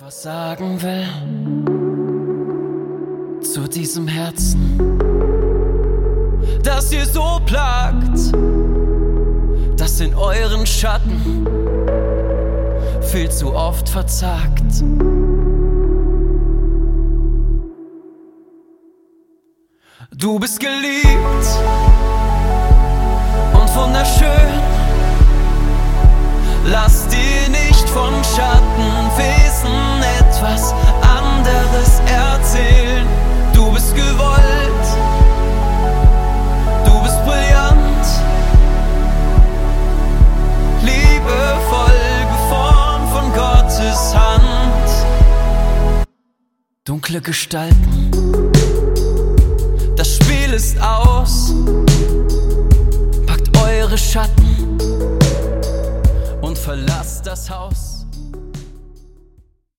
etwas sagen will zu diesem Herzen, das ihr so plagt, das in euren Schatten viel zu oft verzagt. Du bist geliebt und wunderschön. Lass dir nicht von Schattenwesen etwas anderes erzählen. Du bist gewollt, du bist brillant, liebevoll geformt von Gottes Hand. Dunkle Gestalten, das Spiel ist aus. Packt eure Schatten und verlasst das Haus.